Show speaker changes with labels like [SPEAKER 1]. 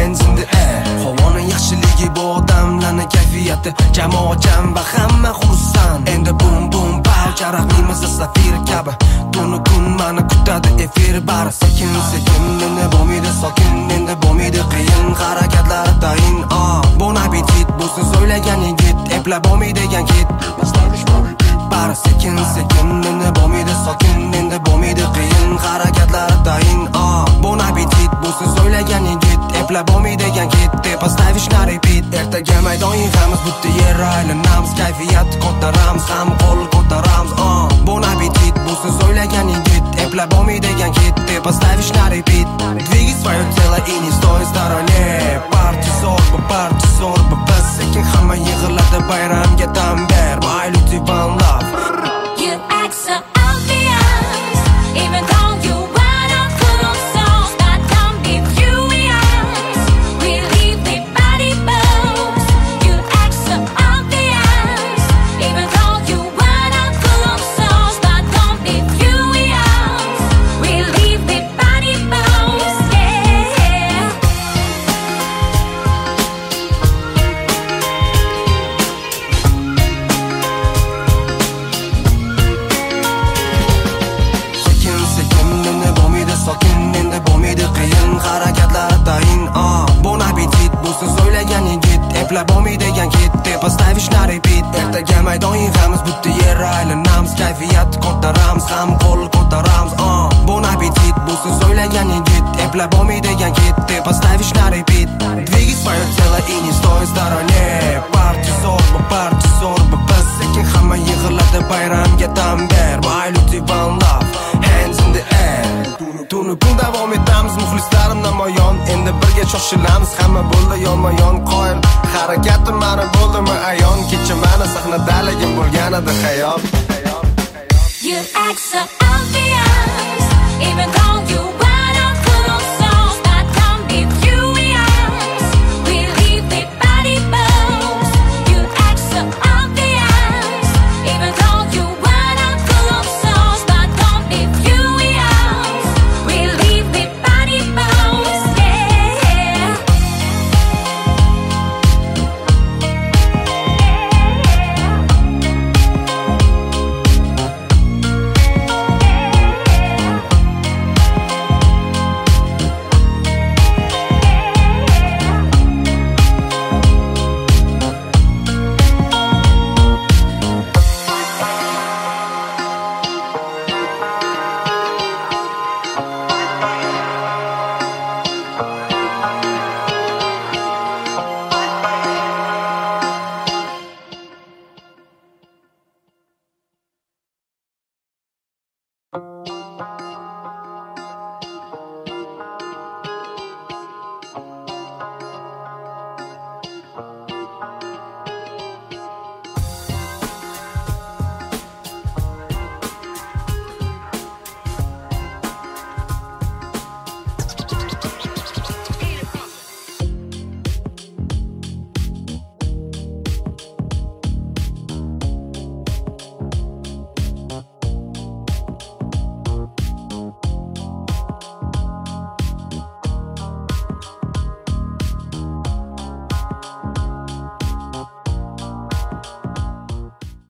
[SPEAKER 1] hands in the air. Havoning yaxshiligi bu odamlarning kayfiyati, jamoatchan va hamma xursand. Endi boom boom pow, charaqli maza safir kabi tunu kun mani kutadi efir bari. Sekin sekin endi bo'lmaydi sokin, endi bo'lmaydi qiyin harakatlari tayin. Bon appetit bo'lsin so'ylagan yigit, eplab bo'lmaydi degan kit. Bari sekin sekin endi bo'lmaydi sokin, endi bo'lmaydi qiyin harakatlari tayin. Bon appetit bo'lsin so'ylagan yigit, eplab bo'lmaydi degan kit. Поставишь на repeat. Ertaga maydon yig'amiz, bitta yer aylanamiz, kayfiyat ko'taramiz, ham qo'l ko'taramiz. Bon appetit bo'lsin so'ylagan yigit, eplab bo'lmaydi degan kit. Поставишь на repeat. Двигай свое тело и не стой в стороне. Party zorba, biz sekin hamma yig'iladi, bayramga dam ber. My Luty Van Love.
[SPEAKER 2] You act so obvious, even though you wanna put on songs that don't give you ears. We leave the body moves. You act so obvious, even though you wanna put on songs that don't give you ears. We leave the body moves, yeah.
[SPEAKER 1] Sokin endi bo'lmaydi qiyin harakatlari tayin. Bon appetit bo'lsin so'ylagan yigit, eplab bo'lmaydi degan kit. Поставишь на repeat. Ertaga maydon yig'amiz, bitta yer aylanamiz, kayfiyat ko'taramiz, ham qo'l ko'taramiz. Bon appetit bo'lsin so'ylagan yigit, eplab bo'lmaydi degan kit. Поставишь на repeat. Двигай свое тело и не стой в стороне. Party zorba, biz sekin hamma yig'iladi, bayramga dam ber. My Luty Van Love. Hands in the air. Tunu kun davom etamiz, muxlislarim namoyon. Endi birga shoshilamiz, hamma bo'ldi yonma-yon qoyil. Harakatim mani bo'ldimi ayon, kecha mani sahnadaligim bo'lganida xayol.
[SPEAKER 2] You act so obvious, even though you